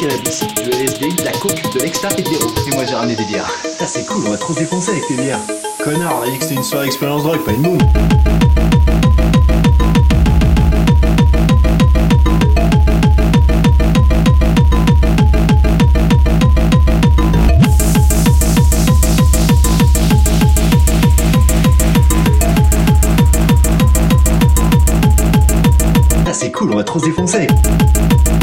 cannabis, du LSD, de la coke, de l'exta et de l'héro. Et moi j'ai ramené des bières. Ah, c'est cool, on va trop se défoncer avec tes bières. Connard, on a dit que c'était une soirée expérience drogue, pas une boum. Ah, c'est cool, on va trop se défoncer.